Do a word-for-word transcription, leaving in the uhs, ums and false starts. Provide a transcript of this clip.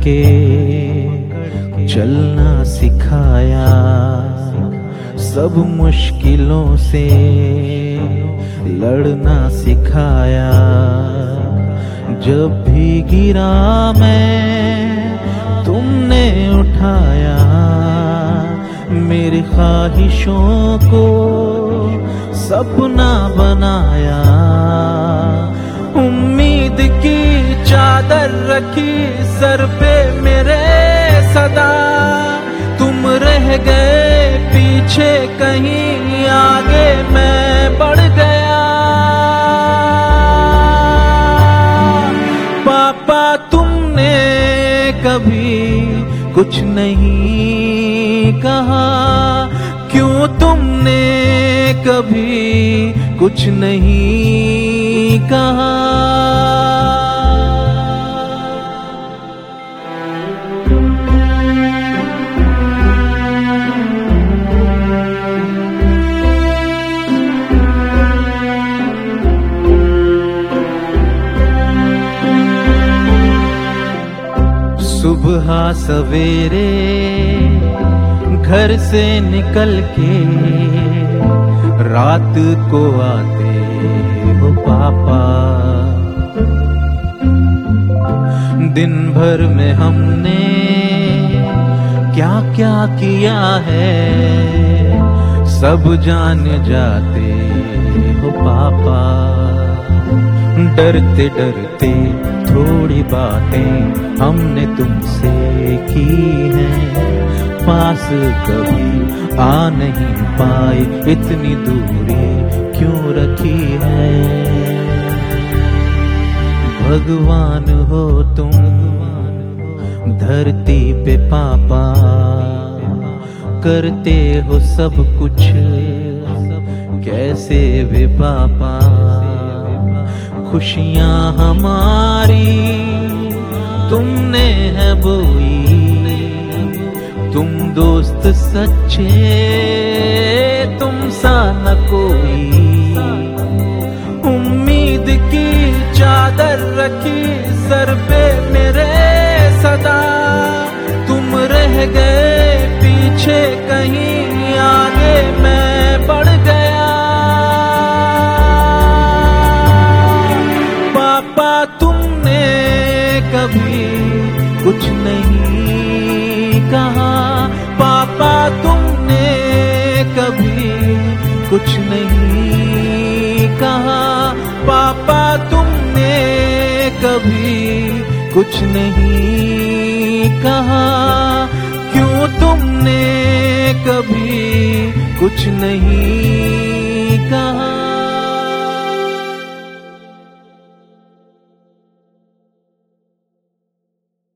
के चलना सिखाया, सब मुश्किलों से लड़ना सिखाया। जब भी गिरा मैं तुमने उठाया, मेरी ख्वाहिशों को सपना बनाया। उम्मीद की चादर रखी सर पे मेरे सदा, तुम रह गए पीछे कहीं आगे मैं बढ़ गया। पापा तुमने कभी कुछ नहीं कहा, क्यों तुमने कभी कुछ नहीं कहा। सुबह सवेरे घर से निकल के रात को आते हो पापा, दिन भर में हमने क्या क्या किया है सब जान जाते हो पापा। डरते डरते थोड़ी बातें हमने तुमसे की हैं, पास कभी आ नहीं पाए इतनी दूरी क्यों रखी है। भगवान हो तुम धरती पे पापा, करते हो सब कुछ कैसे वे पापा। खुशियाँ हमारी तुमने है बोई, तुम दोस्त सच्चे तुम सा न कोई। उम्मीद की चादर रखी सर पे मेरे सदा, तुम रह गए पीछे कहीं आगे मैं बढ़ गया। पापा तुमने कभी कुछ नहीं कहा, पापा तुमने कभी कुछ नहीं कहा। पापा तुमने कभी कुछ नहीं कहा, क्यों तुमने कभी कुछ नहीं